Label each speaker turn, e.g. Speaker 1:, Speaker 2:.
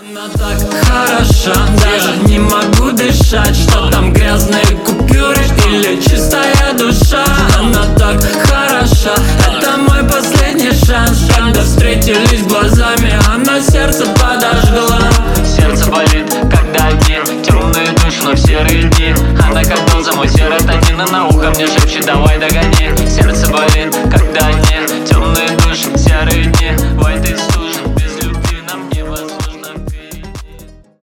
Speaker 1: Она так хороша, даже не могу дышать. Что там, грязные купюры или чистая душа? Она так